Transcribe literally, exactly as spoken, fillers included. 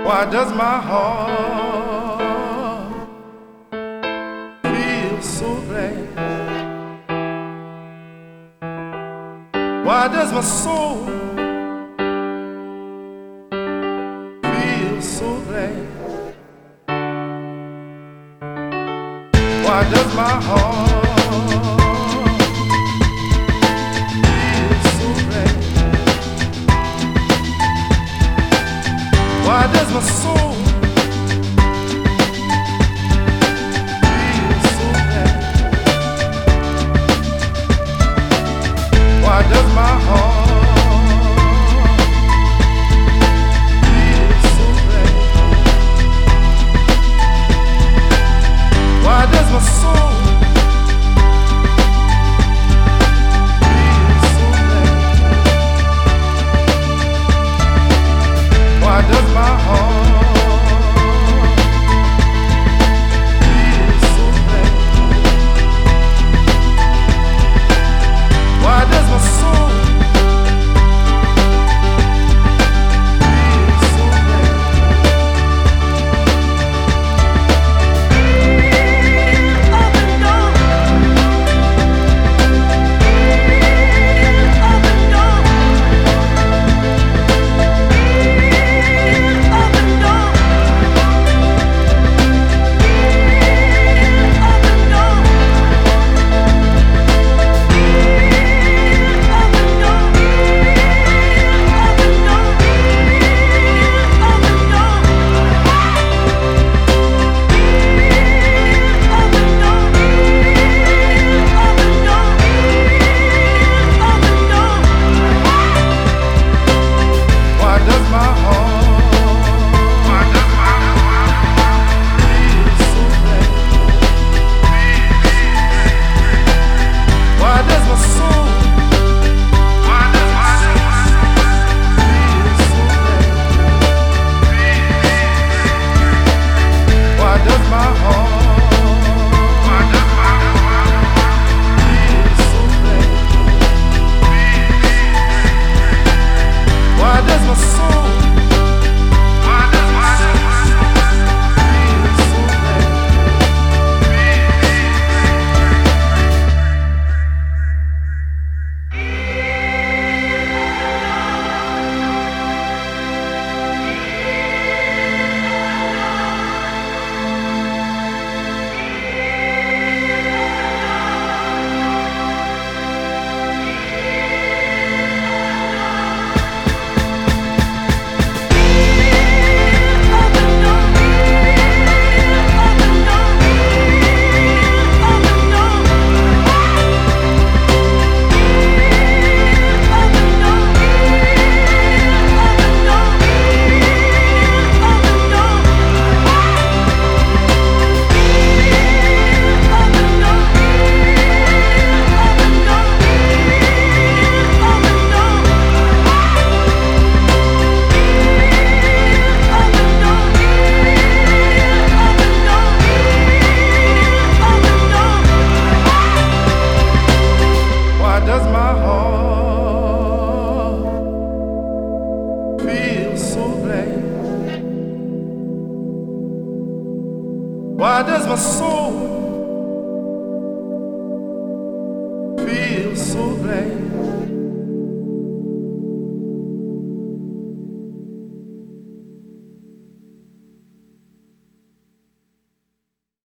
Why does my heart feel so glad? Why does my soul feel so glad? Why does my heart feel so glad? Why does my soul feel so glad? Why does my heart feel so glad? Why does my soul feel so glad? Why does my heart feel so glad? Why does my soul feel so glad? Up and down, up and down, up and down, up and down, Why does my heart feel so glad? Why does my soul feel so glad? Why does my heart feel so glad? Why does my soul feel so glad? Why does my heart feel so glad? Why does my soul feel so glad?